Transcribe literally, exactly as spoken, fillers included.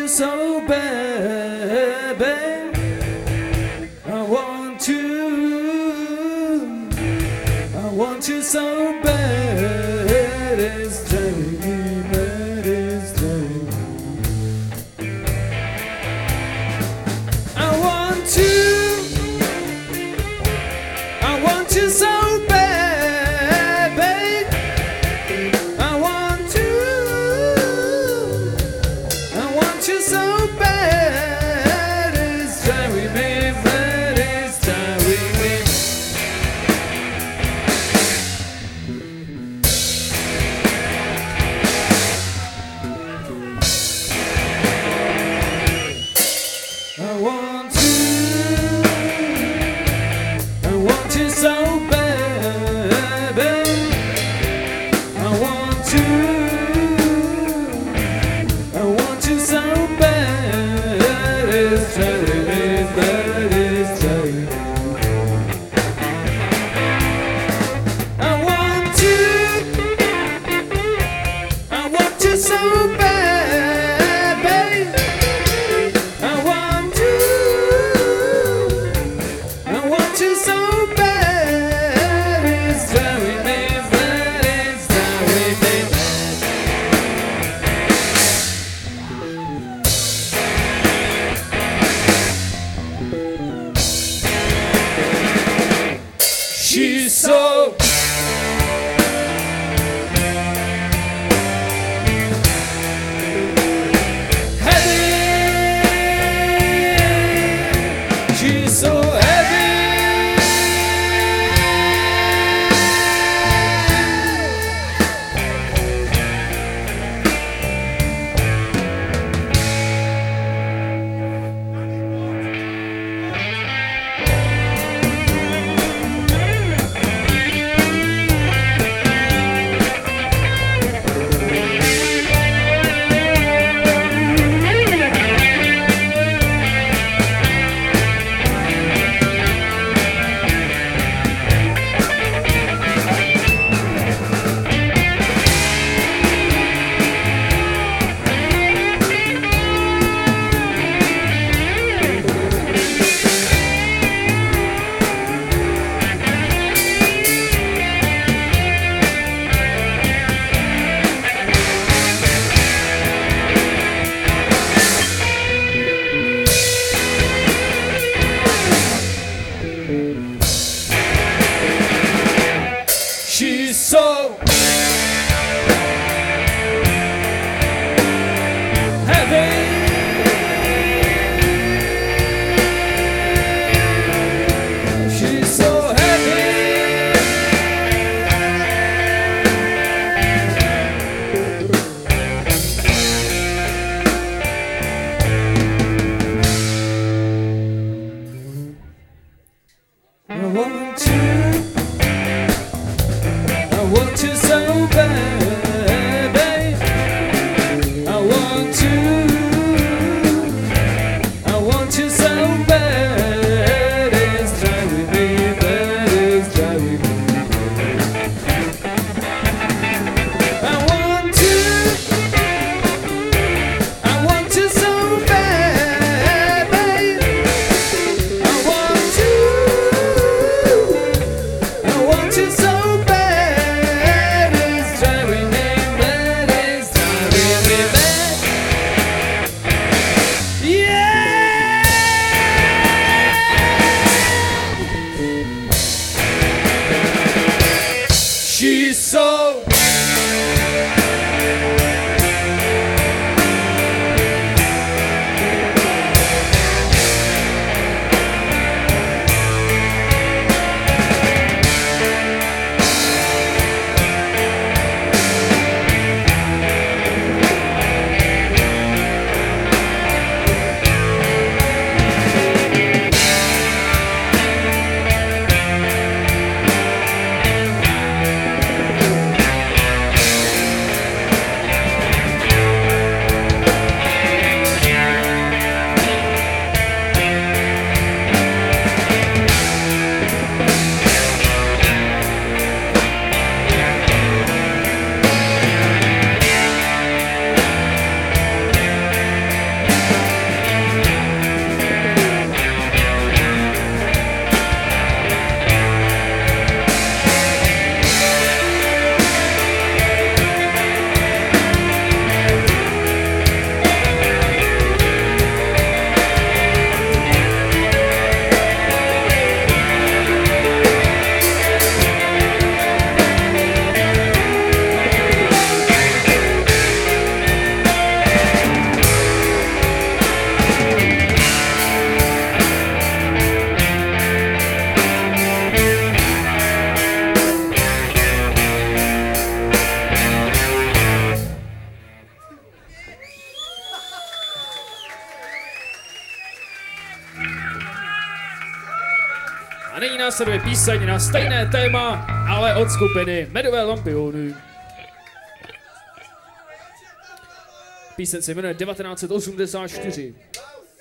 you so bad, babe. I want you. I want you so bad. It's driving me mad. It's driving me. I want you. I want you so bad, babe. I want you. I want you so bad. It's driving me mad. It's driving me. I want you. I want you so bad, babe. I want you. I want you so bad. It's driving me mad. It's driving me. I want you. I want you so bad, babe. I want you. I want you so bad. It's driving me mad. It's driving me mad. She's so. A nyní následuje píseň na stejné téma, ale od skupiny Medové lampiony. Píseň se jmenuje devatenáct set osmdesát čtyři.